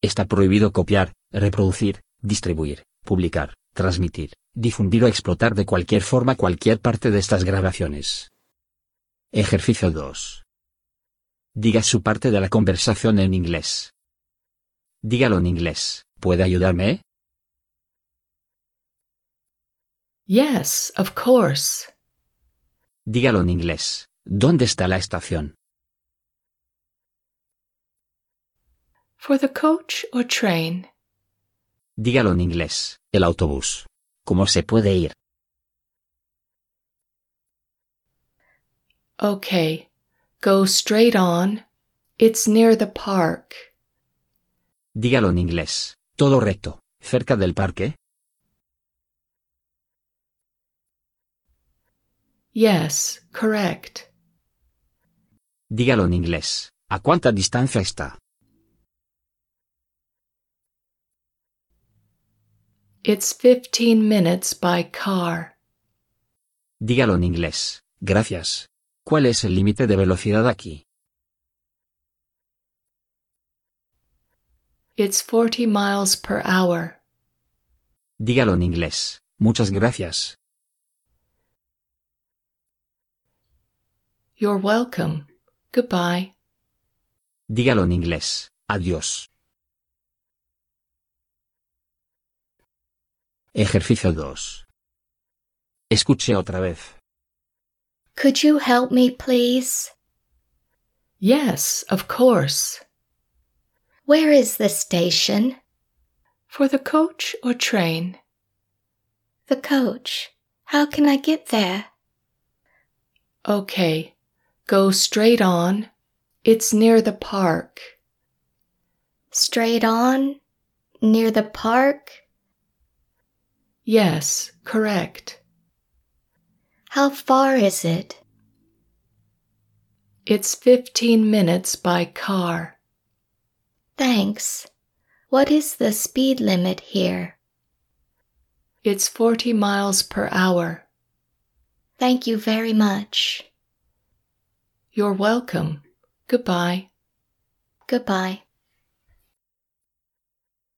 Está prohibido copiar, reproducir, distribuir, publicar, transmitir, difundir o explotar de cualquier forma cualquier parte de estas grabaciones. Ejercicio 2. Diga su parte de la conversación en inglés. Dígalo en inglés. ¿Puede ayudarme? Yes, of course. Dígalo en inglés. ¿Dónde está la estación? For the coach or train? Dígalo en inglés. El autobús. ¿Cómo se puede ir? Okay, go straight on. It's near the park. Dígalo en inglés. Todo recto. ¿Cerca del parque? Yes, correct. Dígalo en inglés. ¿A cuánta distancia está? It's 15 minutes by car. Dígalo en inglés. Gracias. ¿Cuál es el límite de velocidad aquí? It's 40 miles per hour. Dígalo en inglés. Muchas gracias. You're welcome. Goodbye. Dígalo en inglés. Adiós. Ejercicio 2. Escuche otra vez. Could you help me, please? Yes, of course. Where is the station? For the coach or train? The coach. How can I get there? Okay, go straight on. It's near the park. Straight on? Near the park? Yes, correct. How far is it? It's 15 minutes by car. Thanks. What is the speed limit here? It's 40 miles per hour. Thank you very much. You're welcome. Goodbye. Goodbye.